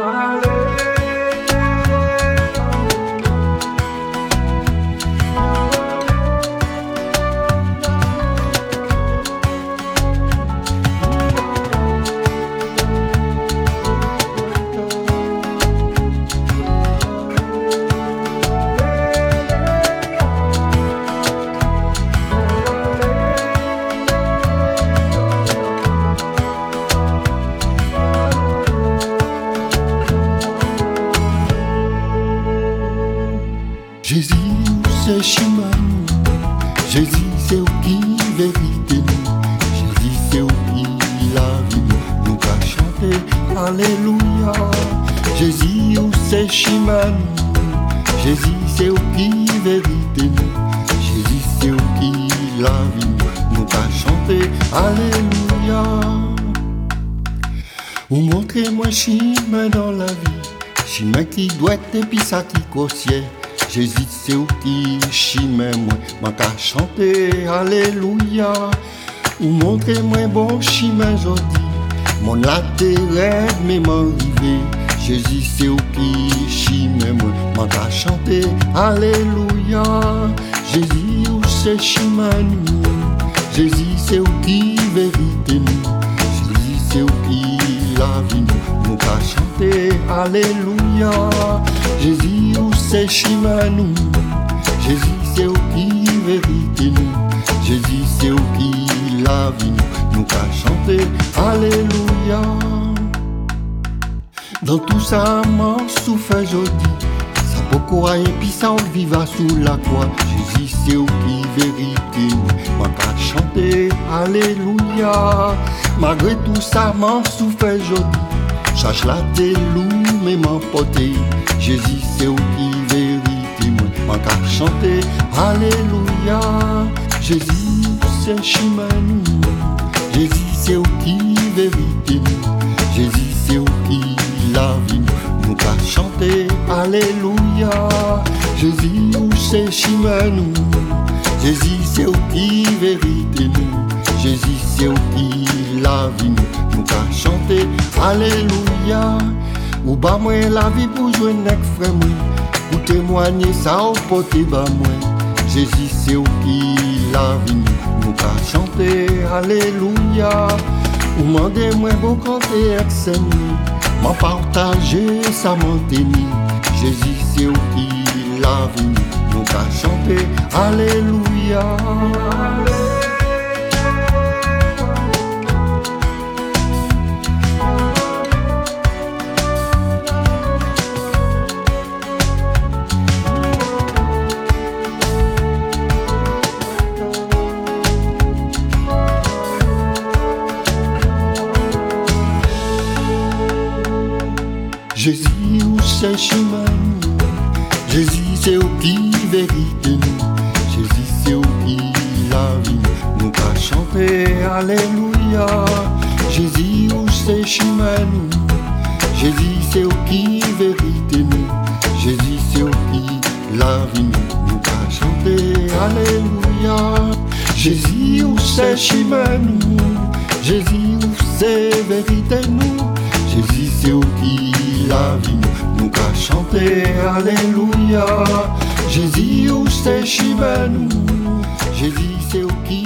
Jésus, c'est chemin, Jésus, c'est qui vérité nous. Jésus, c'est qui la vie nous qu'a chanté. Alléluia. Jésus, c'est chemin, Jésus, c'est qui vérité nous. Jésus, c'est qui la vie nous qu'a chanté. Alléluia. Ou montrez-moi chemin dans la vie, chemin qui doit être et puis ça qui cossier. Jésus, c'est qui chemin moi, m'a qu'à chanter, alléluia. Ou montrez-moi bon chemin aujourd'hui, mon intérêt mais m'arrivé. Jésus, c'est qui chemin moi, m'a qu'à chanter, alléluia. Jésus, c'est chemin nous, Jésus, c'est qui vérité nous. Jésus, c'est qui la vie nous, qu'à chanter, alléluia. Jésus, c'est chemin nous, Jésus, c'est qui vérité nous. Jésus, c'est qui la vie nous qu'a chanté, alléluia. Dans tout ça, m'en souffre aujourd'hui, ça peut quoi et puis ça on viva sous la croix. Jésus, c'est qui vérité nous, m'en qu'a chanté, alléluia. Malgré tout ça, m'en souffre aujourd'hui, cherche la déloue mais m'emporter. Jésus, c'est qui vérité moi, m'a qu'à chanter, alléluia. Jésus, c'est chemin nous, Jésus, c'est qui vérité nous. Jésus, c'est qui la vie nous qu'a chanter, alléluia. Jésus, c'est chemin nous, Jésus, c'est qui vérité nous. Jésus, c'est qui la vie nous qu'a chanter, alléluia. Ou ba moi la vie pour jouer nek frère moi, pour témoigner ça au porter ba moi. Jésus, c'est qui la vie nous qu'a chanter, alléluia. Ou mandez moi bon canter avec Seigneur, m'en partager ça m'enteni. Jésus, c'est qui la vie nous qu'a chanter, alléluia. Jésus, c'est chemin nous, Jésus, c'est qui vérité nous. Jésus, c'est qui la vie nous qu'a chanter, alléluia. Jésus, c'est chemin nous, Jésus, c'est qui vérité nous. Jésus, c'est qui la vie nous qu'a chanter, alléluia. Jésus, c'est chemin nous, Jésus, c'est vérité nous. Jésus, c'est qui la vie nous qu'a chanter, alléluia. Jésus, c'est chemin nous, Jésus, c'est qui